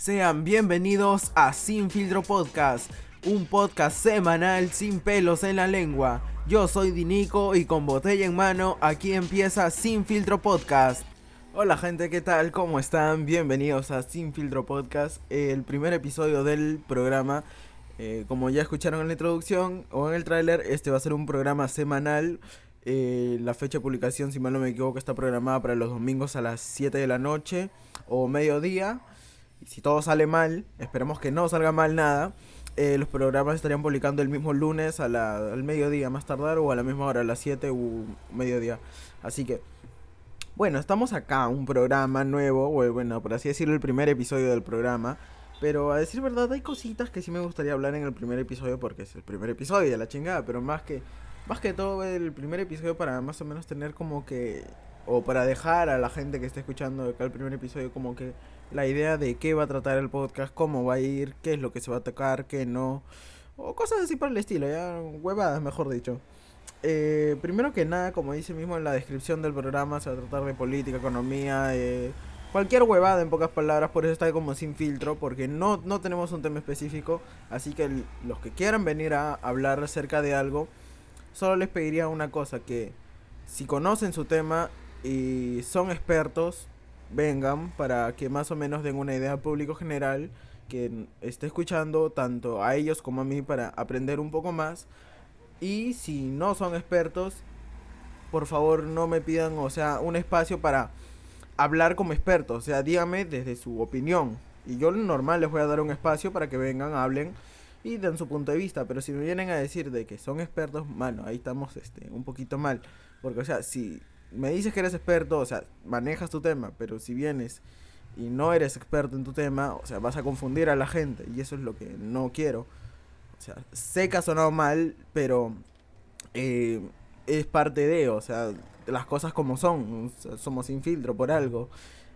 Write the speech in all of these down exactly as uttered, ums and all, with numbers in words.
Sean bienvenidos a Sin Filtro Podcast, un podcast semanal sin pelos en la lengua. Yo soy Dinico y con botella en mano, aquí empieza Sin Filtro Podcast. Hola gente, ¿qué tal? ¿Cómo están? Bienvenidos a Sin Filtro Podcast, el primer episodio del programa. Eh, como ya escucharon en la introducción o en el tráiler, este va a ser un programa semanal. Eh, la fecha de publicación, si mal no me equivoco, está programada para los domingos a las siete de la noche o mediodía. Y si todo sale mal, esperemos que no salga mal nada, eh, los programas estarían publicando el mismo lunes a la, al mediodía más tardar, o a la misma hora, a las siete u mediodía. Así que, bueno, estamos acá, un programa nuevo, o bueno, por así decirlo, el primer episodio del programa. Pero a decir verdad, hay cositas que sí me gustaría hablar en el primer episodio, porque es el primer episodio de la chingada. Pero más que, más que todo el primer episodio para más o menos tener como que, o para dejar a la gente que esté escuchando acá el primer episodio como que la idea de qué va a tratar el podcast, cómo va a ir, qué es lo que se va a tocar, qué no, o cosas así por el estilo, ya huevadas mejor dicho. Eh, primero que nada, como dice mismo en la descripción del programa, se va a tratar de política, economía, eh, cualquier huevada en pocas palabras. Por eso está como sin filtro, porque no, no tenemos un tema específico. Así que el, los que quieran venir a hablar acerca de algo, solo les pediría una cosa, que si conocen su tema y son expertos, vengan para que más o menos den una idea al público general que esté escuchando, tanto a ellos como a mí, para aprender un poco más. Y si no son expertos, por favor no me pidan, o sea, un espacio para hablar como expertos, o sea, díganme desde su opinión. Y yo normal les voy a dar un espacio para que vengan, hablen y den su punto de vista. Pero si me vienen a decir de que son expertos, mano, ahí estamos este, un poquito mal. Porque, o sea, si me dices que eres experto, o sea, manejas tu tema, pero si vienes y no eres experto en tu tema, o sea, vas a confundir a la gente, y eso es lo que no quiero. O sea, sé que ha sonado mal, pero eh, es parte de, o sea, las cosas como son, o sea, somos sin filtro por algo.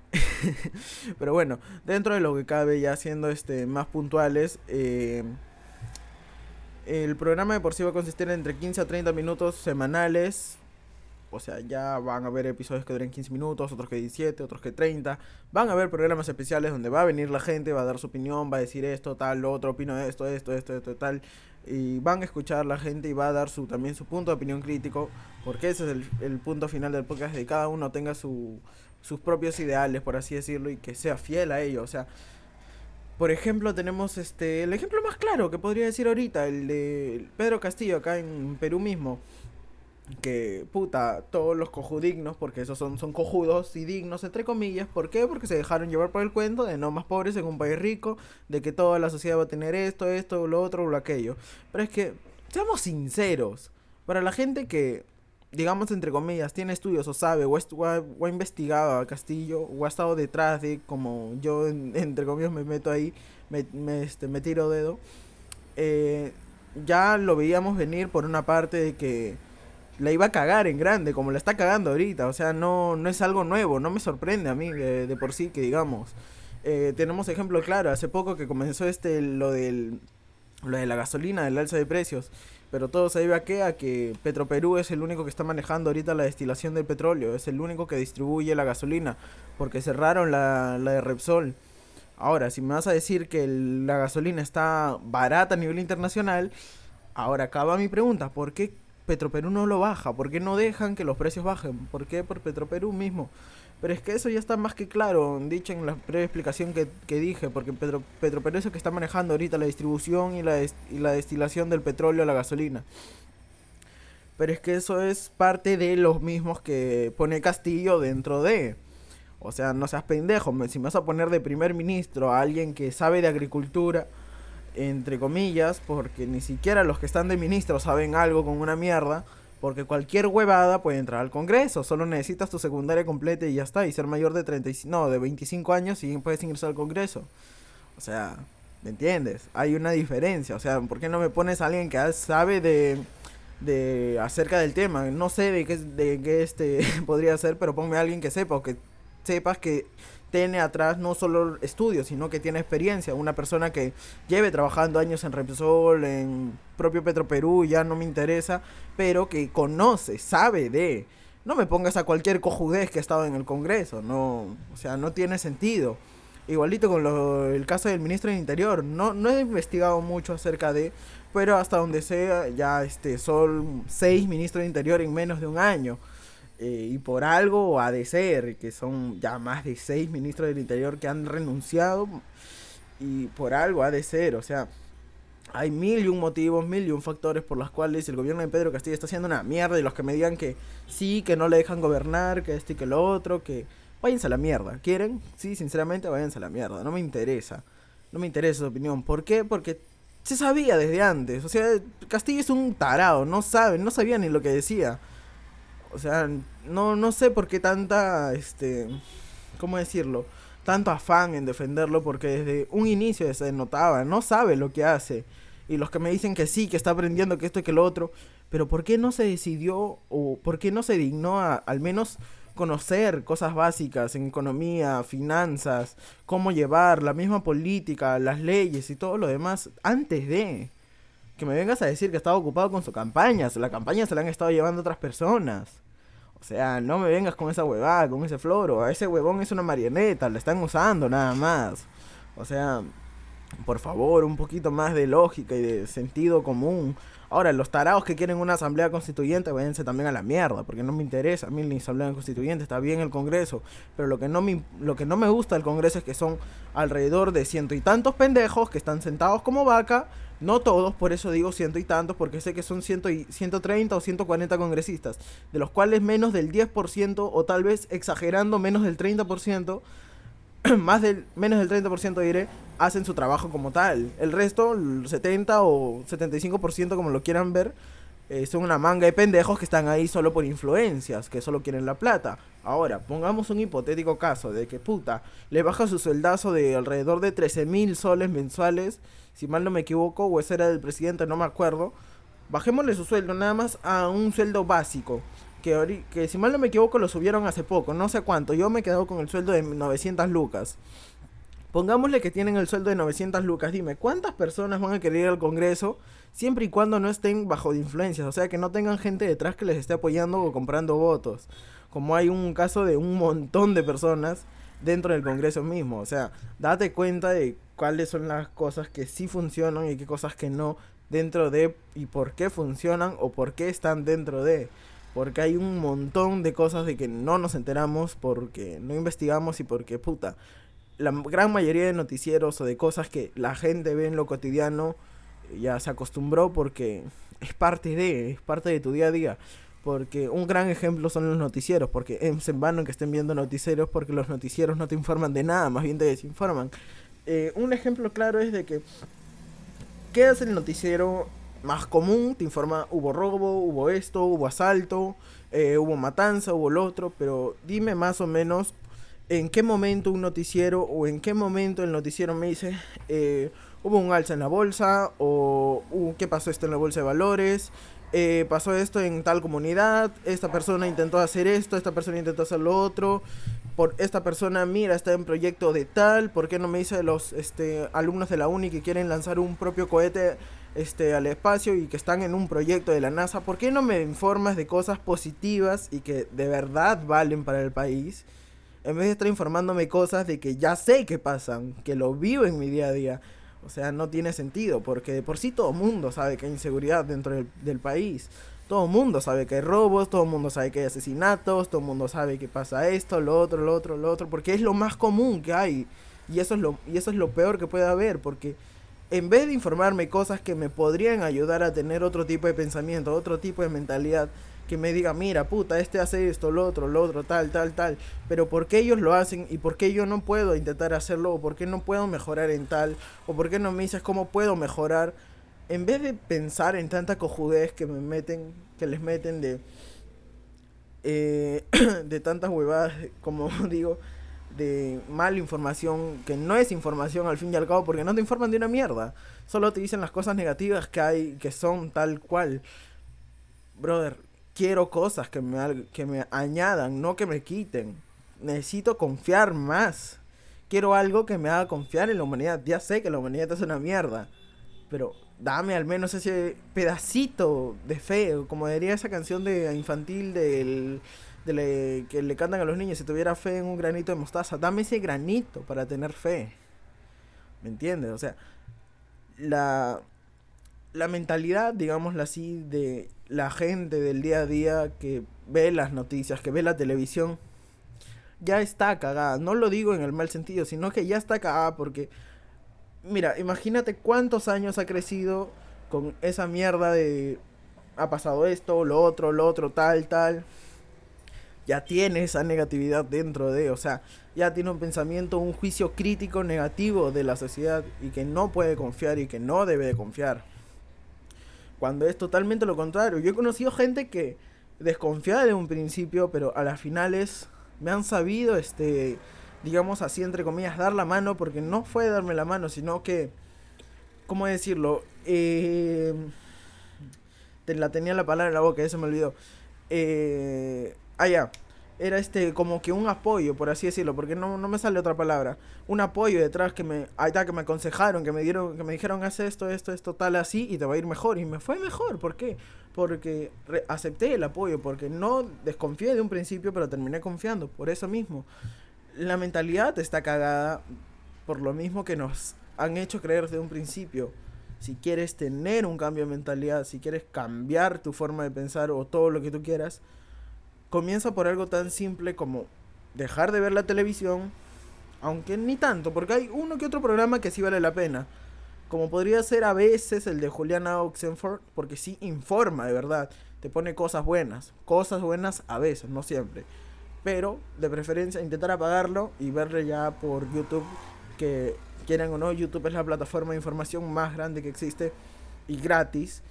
Pero bueno, dentro de lo que cabe, ya siendo este más puntuales, eh, el programa de por sí va a consistir entre quince a treinta minutos semanales. O sea, ya van a haber episodios que duren quince minutos, otros que diecisiete, otros que treinta. Van a haber programas especiales donde va a venir la gente, va a dar su opinión, va a decir esto, tal, lo otro, opino de esto, esto, esto, esto, tal. Y van a escuchar la gente y va a dar su también su punto de opinión crítico, porque ese es el, el punto final del podcast, de que cada uno tenga su, sus propios ideales, por así decirlo, y que sea fiel a ellos. O sea, por ejemplo, tenemos este el ejemplo más claro que podría decir ahorita, el de Pedro Castillo, acá en Perú mismo. Que, puta, todos los cojudignos, porque esos son, son cojudos y dignos, entre comillas. ¿Por qué? Porque se dejaron llevar por el cuento de no más pobres en un país rico, de que toda la sociedad va a tener esto, esto, lo otro, lo aquello. Pero es que, seamos sinceros, para la gente que, digamos, entre comillas, tiene estudios o sabe, o, o, ha, o ha investigado a Castillo, o ha estado detrás de, como yo, en, entre comillas, me meto ahí, me, me, este, me tiro dedo, eh, ya lo veíamos venir por una parte de que la iba a cagar en grande, como la está cagando ahorita. O sea, no, no es algo nuevo, no me sorprende a mí de, de por sí, que digamos. Eh, tenemos ejemplo claro, hace poco que comenzó este lo del lo de la gasolina, del alza de precios. Pero todo se debe a que, a que Petroperú es el único que está manejando ahorita la destilación del petróleo, es el único que distribuye la gasolina, porque cerraron la, la de Repsol. Ahora, si me vas a decir que el, la gasolina está barata a nivel internacional, ahora acaba mi pregunta: ¿por qué Petroperú no lo baja? ¿Por qué no dejan que los precios bajen? ¿Por qué por Petroperú mismo? Pero es que eso ya está más que claro, dicho en la breve explicación que, que dije, porque Petro, Petroperú es el que está manejando ahorita la distribución y la, des, y la destilación del petróleo a la gasolina. Pero es que eso es parte de los mismos que pone Castillo dentro de... O sea, no seas pendejo, si me vas a poner de primer ministro a alguien que sabe de agricultura, entre comillas, porque ni siquiera los que están de ministro saben algo con una mierda, porque cualquier huevada puede entrar al Congreso, solo necesitas tu secundaria completa y ya está, y ser mayor de treinta, no, de veinticinco años y puedes ingresar al Congreso. O sea, ¿me entiendes? Hay una diferencia. O sea, ¿por qué no me pones a alguien que sabe de de acerca del tema? No sé de qué de qué este podría ser, pero ponme a alguien que sepa, o que sepas que tiene atrás no solo estudios, sino que tiene experiencia. Una persona que lleve trabajando años en Repsol, en propio Petroperú, ya no me interesa, pero que conoce, sabe de... No me pongas a cualquier cojudez que ha estado en el Congreso, no, o sea, no tiene sentido. Igualito con lo, el caso del ministro del Interior. No, no he investigado mucho acerca de, pero hasta donde sea, ya este, son seis ministros de Interior en menos de un año. Eh, y por algo ha de ser, que son ya más de seis ministros del Interior que han renunciado. Y por algo ha de ser, o sea, hay mil y un motivos, mil y un factores por los cuales el gobierno de Pedro Castillo está haciendo una mierda. Y los que me digan que sí, que no le dejan gobernar, que esto y que lo otro, que váyanse a la mierda. ¿Quieren? Sí, sinceramente, váyanse a la mierda. No me interesa. No me interesa su opinión. ¿Por qué? Porque se sabía desde antes. O sea, Castillo es un tarado. No sabe, no sabía ni lo que decía. O sea, no, no sé por qué tanta, este, ¿cómo decirlo? Tanto afán en defenderlo, porque desde un inicio se notaba, no sabe lo que hace. Y los que me dicen que sí, que está aprendiendo, que esto y que lo otro, pero ¿por qué no se decidió o por qué no se dignó a al menos conocer cosas básicas en economía, finanzas, cómo llevar la misma política, las leyes y todo lo demás antes de que me vengas a decir que estaba ocupado con su campaña? La campaña se la han estado llevando otras personas. O sea, no me vengas con esa huevada, con ese floro. A ese huevón es una marioneta, la están usando nada más. O sea, por favor, un poquito más de lógica y de sentido común. Ahora, los tarados que quieren una asamblea constituyente, váyanse también a la mierda, porque no me interesa a mí la asamblea constituyente, está bien el Congreso, pero lo que no me, lo que no me gusta del Congreso es que son alrededor de ciento y tantos pendejos que están sentados como vaca. No todos, por eso digo ciento y tantos, porque sé que son ciento y, ciento treinta o ciento cuarenta congresistas, de los cuales menos del diez por ciento, o tal vez exagerando menos del treinta por ciento, más del, menos del treinta por ciento diré, hacen su trabajo como tal. El resto, el setenta o setenta y cinco por ciento como lo quieran ver, eh, son una manga de pendejos que están ahí solo por influencias, que solo quieren la plata. Ahora, pongamos un hipotético caso de que puta, le baja su sueldazo de alrededor de trece mil soles mensuales, si mal no me equivoco, o ese era del presidente, no me acuerdo. Bajémosle su sueldo nada más a un sueldo básico, que, que si mal no me equivoco lo subieron hace poco, no sé cuánto. Yo me he quedado con el sueldo de novecientas lucas. Pongámosle que tienen el sueldo de novecientas lucas. Dime, ¿cuántas personas van a querer ir al Congreso siempre y cuando no estén bajo de influencias? O sea, que no tengan gente detrás que les esté apoyando o comprando votos. Como hay un caso de un montón de personas dentro del Congreso mismo. O sea, date cuenta de cuáles son las cosas que sí funcionan y qué cosas que no dentro de, y por qué funcionan o por qué están dentro de. Porque hay un montón de cosas de que no nos enteramos porque no investigamos y porque puta, la gran mayoría de noticieros o de cosas que la gente ve en lo cotidiano ya se acostumbró porque es parte de, es parte de tu día a día. Porque un gran ejemplo son los noticieros, porque es en vano que estén viendo noticieros porque los noticieros no te informan de nada, más bien te desinforman. Eh, un ejemplo claro es de que, ¿qué hace el noticiero más común? Te informa, hubo robo, hubo esto, hubo asalto, eh, hubo matanza, hubo lo otro, pero dime más o menos en qué momento un noticiero o en qué momento el noticiero me dice, eh, hubo un alza en la bolsa, o uh, qué pasó esto en la bolsa de valores, eh, pasó esto en tal comunidad, esta persona intentó hacer esto, esta persona intentó hacer lo otro, por esta persona, mira, está en proyecto de tal, ¿por qué no me dice los este, alumnos de la uni que quieren lanzar un propio cohete este, al espacio y que están en un proyecto de la NASA? ¿Por qué no me informas de cosas positivas y que de verdad valen para el país? En vez de estar informándome cosas de que ya sé que pasan, que lo vivo en mi día a día. O sea, no tiene sentido, porque de por sí todo el mundo sabe que hay inseguridad dentro del, del país. Todo el mundo sabe que hay robos, todo el mundo sabe que hay asesinatos, todo el mundo sabe que pasa esto, lo otro, lo otro, lo otro, porque es lo más común que hay. Y eso es lo, y eso es lo peor que puede haber, porque en vez de informarme cosas que me podrían ayudar a tener otro tipo de pensamiento, otro tipo de mentalidad, que me diga, mira, puta, este hace esto, lo otro, lo otro, tal, tal, tal, pero ¿por qué ellos lo hacen y por qué yo no puedo intentar hacerlo? ¿O por qué no puedo mejorar en tal? ¿O por qué no me dices cómo puedo mejorar? En vez de pensar en tanta cojudez que me meten, que les meten de eh, de tantas huevadas, como digo, de mala información, que no es información al fin y al cabo, porque no te informan de una mierda, solo te dicen las cosas negativas que hay, que son tal cual. Brother, quiero cosas que me, que me añadan, no que me quiten. Necesito confiar más. Quiero algo que me haga confiar en la humanidad. Ya sé que la humanidad es una mierda, pero dame al menos ese pedacito de fe, como diría esa canción de infantil del de le, que le cantan a los niños, si tuviera fe en un granito de mostaza, dame ese granito para tener fe. ¿Me entiendes? O sea, la, la mentalidad, digámoslo así, de la gente del día a día que ve las noticias, que ve la televisión, ya está cagada. No lo digo en el mal sentido, sino que ya está cagada porque, mira, imagínate cuántos años ha crecido con esa mierda de ha pasado esto, lo otro, lo otro, tal, tal. Ya tiene esa negatividad dentro de, o sea, ya tiene un pensamiento, un juicio crítico negativo de la sociedad y que no puede confiar y que no debe de confiar. Cuando es totalmente lo contrario. Yo he conocido gente que desconfiaba de un principio, pero a las finales me han sabido, este, digamos así, entre comillas, dar la mano, porque no fue darme la mano, sino que, ¿cómo decirlo? Eh, te, la tenía la palabra en la boca, ya se me olvidó. Eh, ah, ya. Era este, como que un apoyo, por así decirlo, porque no, no me sale otra palabra. Un apoyo detrás que me, ahí está, que me aconsejaron, que me dieron, que me dijeron, haz esto, esto, esto, tal, así, y te va a ir mejor. Y me fue mejor, ¿por qué? Porque re- acepté el apoyo, porque no desconfié de un principio, pero terminé confiando, por eso mismo. La mentalidad está cagada por lo mismo que nos han hecho creer desde un principio. Si quieres tener un cambio de mentalidad, si quieres cambiar tu forma de pensar o todo lo que tú quieras, comienza por algo tan simple como dejar de ver la televisión, aunque ni tanto, porque hay uno que otro programa que sí vale la pena, como podría ser a veces el de Juliana Oxenford, porque sí informa de verdad, te pone cosas buenas, cosas buenas a veces, no siempre, pero de preferencia intentar apagarlo y verle ya por YouTube, que quieran o no, YouTube es la plataforma de información más grande que existe y gratis,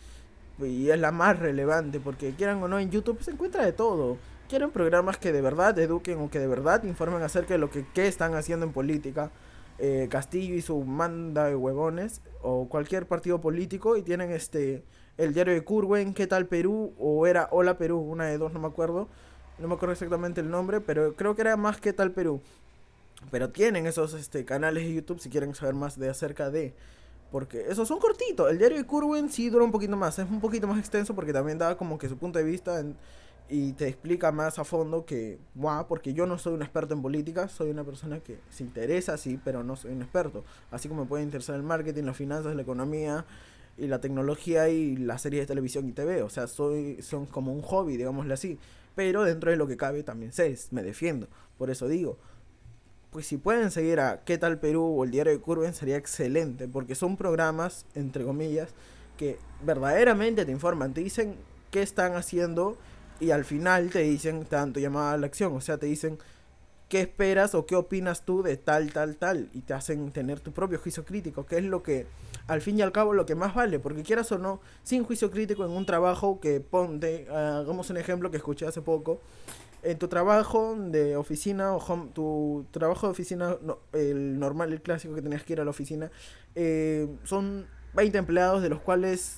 y es la más relevante, porque quieran o no, en YouTube se encuentra de todo. Quieren programas que de verdad eduquen o que de verdad informen acerca de lo que, que están haciendo en política, eh, Castillo y su manda de huevones, o cualquier partido político, y tienen este el diario de Curwen, ¿qué tal Perú? O era Hola Perú, una de dos, no me acuerdo, no me acuerdo exactamente el nombre, pero creo que era más ¿qué tal Perú? Pero tienen esos este canales de YouTube si quieren saber más de acerca de, porque esos son cortitos. El diario de Curwen sí dura un poquito más, es un poquito más extenso porque también da como que su punto de vista en, y te explica más a fondo que, wow, porque yo no soy un experto en política, soy una persona que se interesa, sí, pero no soy un experto. Así como me puede interesar el marketing, las finanzas, la economía y la tecnología y las series de televisión y T V. O sea, soy, son como un hobby, digámosle así. Pero dentro de lo que cabe también sé, me defiendo. Por eso digo, pues si pueden seguir a ¿Qué tal Perú? O el diario de Curwen sería excelente, porque son programas, entre comillas, que verdaderamente te informan, te dicen qué están haciendo y al final te dicen tanto llamada a la acción, o sea, te dicen qué esperas o qué opinas tú de tal, tal, tal, y te hacen tener tu propio juicio crítico, que es lo que, al fin y al cabo, lo que más vale, porque quieras o no, sin juicio crítico en un trabajo que ponte, uh, hagamos un ejemplo que escuché hace poco, en tu trabajo de oficina o home, tu trabajo de oficina, no, el normal, el clásico que tenías que ir a la oficina, eh, son veinte empleados de los cuales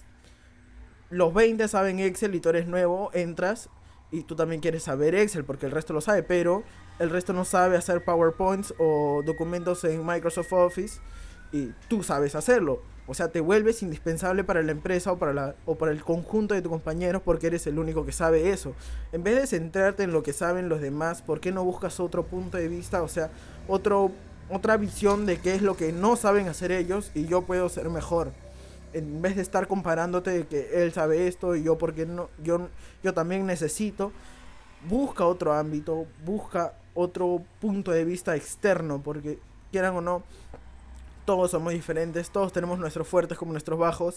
los veinte saben Excel y tú eres nuevo, entras y tú también quieres saber Excel porque el resto lo sabe, pero el resto no sabe hacer PowerPoints o documentos en Microsoft Office y tú sabes hacerlo. O sea, te vuelves indispensable para la empresa o para, la, o para el conjunto de tus compañeros porque eres el único que sabe eso. En vez de centrarte en lo que saben los demás, ¿por qué no buscas otro punto de vista? O sea, otro, otra visión de qué es lo que no saben hacer ellos y yo puedo ser mejor. En vez de estar comparándote de que él sabe esto y yo porque no, yo, yo también necesito, busca otro ámbito, busca otro punto de vista externo, porque quieran o no, todos somos diferentes, todos tenemos nuestros fuertes como nuestros bajos,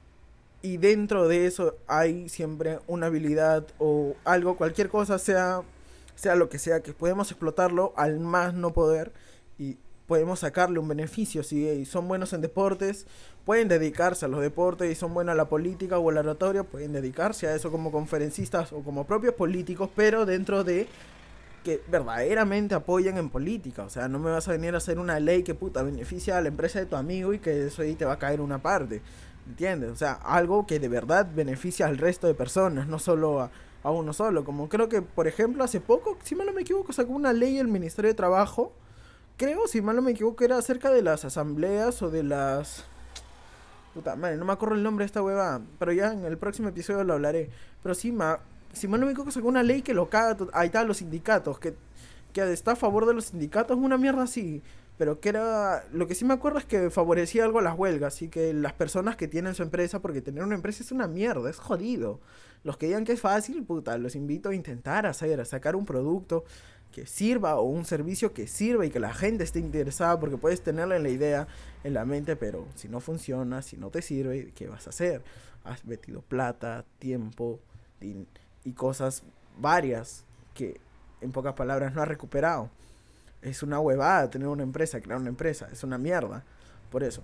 y dentro de eso hay siempre una habilidad o algo, cualquier cosa, sea, sea lo que sea, que podemos explotarlo al más no poder y podemos sacarle un beneficio. Si son buenos en deportes, pueden dedicarse a los deportes, y son buenos a la política o a la oratoria, pueden dedicarse a eso como conferencistas o como propios políticos, pero dentro de que verdaderamente apoyan en política. O sea, no me vas a venir a hacer una ley que puta beneficia a la empresa de tu amigo y que eso ahí te va a caer una parte, ¿entiendes? O sea, algo que de verdad beneficia al resto de personas, no solo a, a uno solo. Como creo que, por ejemplo, hace poco, si mal no me equivoco, sacó una ley el Ministerio de Trabajo, creo, si mal no me equivoco, era acerca de las asambleas o de las... Puta madre, no me acuerdo el nombre de esta hueva, pero ya en el próximo episodio lo hablaré. Pero sí, ma, si mal no me equivoco, sacó una ley que lo caga, to- ahí está, los sindicatos, que, que está a favor de los sindicatos, una mierda así. Pero que era, lo que sí me acuerdo es que favorecía algo a las huelgas y que las personas que tienen su empresa, porque tener una empresa es una mierda, es jodido. Los que digan que es fácil, puta, los invito a intentar hacer, a sacar un producto que sirva o un servicio que sirva y que la gente esté interesada, porque puedes tenerle la idea en la mente, pero si no funciona, si no te sirve, ¿qué vas a hacer? Has metido plata, tiempo y, y cosas varias que en pocas palabras no has recuperado. Es una huevada tener una empresa, crear una empresa, es una mierda. Por eso,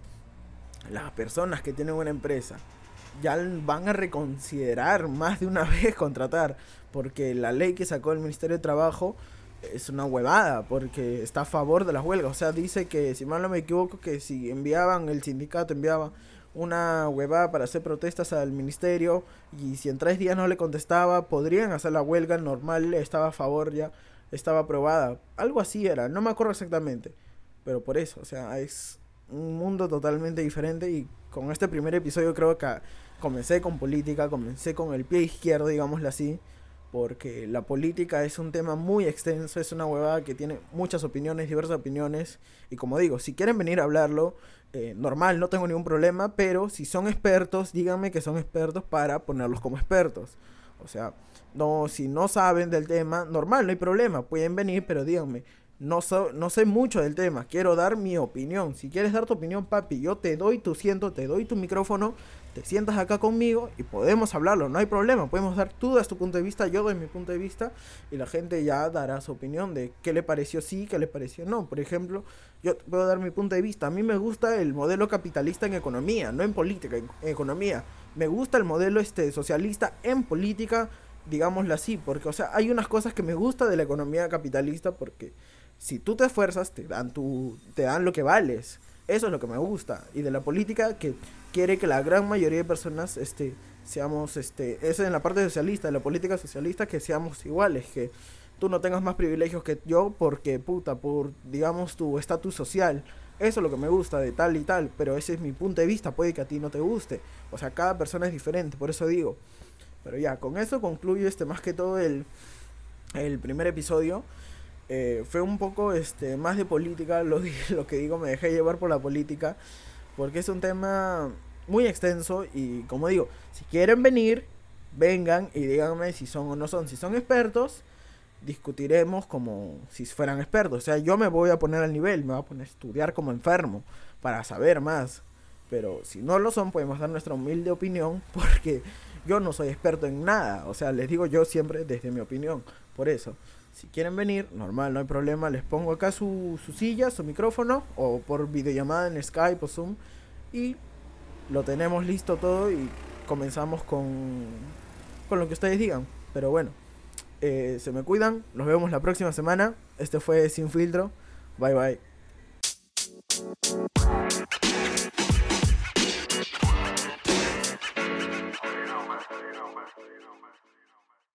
las personas que tienen una empresa ya van a reconsiderar más de una vez contratar, porque la ley que sacó el Ministerio de Trabajo es una huevada, porque está a favor de las huelgas. O sea, dice que, si mal no me equivoco, que si enviaban, el sindicato enviaba una huevada para hacer protestas al ministerio, y si en tres días no le contestaba, podrían hacer la huelga normal, estaba a favor ya, estaba aprobada. Algo así era, no me acuerdo exactamente, pero por eso, o sea, es un mundo totalmente diferente. Y con este primer episodio creo que comencé con política, comencé con el pie izquierdo, digámoslo así, porque la política es un tema muy extenso, es una huevada que tiene muchas opiniones, diversas opiniones, y como digo, si quieren venir a hablarlo, eh, normal, no tengo ningún problema, pero si son expertos, díganme que son expertos para ponerlos como expertos. O sea, no, si no saben del tema, normal, no hay problema, pueden venir, pero díganme, no, so, no sé mucho del tema, quiero dar mi opinión. Si quieres dar tu opinión, papi, yo te doy tu asiento, te doy tu micrófono, te sientas acá conmigo y podemos hablarlo, no hay problema, podemos dar, tú das tu punto de vista, yo doy mi punto de vista, y la gente ya dará su opinión de qué le pareció sí, qué le pareció no. Por ejemplo, yo puedo dar mi punto de vista, a mí me gusta el modelo capitalista en economía, no en política, en, en economía. Me gusta el modelo este socialista en política, digámoslo así, porque, o sea, hay unas cosas que me gusta de la economía capitalista, porque si tú te esfuerzas, te dan tu, te dan lo que vales. Eso es lo que me gusta. Y de la política, que quiere que la gran mayoría de personas, este, seamos, este, eso es en la parte socialista, de la política socialista, que seamos iguales, que tú no tengas más privilegios que yo porque, puta, por, digamos, tu estatus social. Eso es lo que me gusta de tal y tal, pero ese es mi punto de vista, puede que a ti no te guste. O sea, cada persona es diferente, por eso digo. Pero ya, con eso concluyo este, más que todo el, el primer episodio. Eh, fue un poco este más de política, lo, lo que digo, me dejé llevar por la política, porque es un tema muy extenso. Y como digo, si quieren venir, vengan y díganme si son o no son. Si son expertos, discutiremos como si fueran expertos. O sea, yo me voy a poner al nivel, me voy a poner a estudiar como enfermo para saber más. Pero si no lo son, podemos dar nuestra humilde opinión, porque yo no soy experto en nada. O sea, les digo yo siempre desde mi opinión. Por eso, si quieren venir, normal, no hay problema. Les pongo acá su, su silla, su micrófono, o por videollamada en Skype o Zoom, y lo tenemos listo todo y comenzamos con, con lo que ustedes digan. Pero bueno, eh, se me cuidan, nos vemos la próxima semana. Este fue Sin Filtro. Bye bye.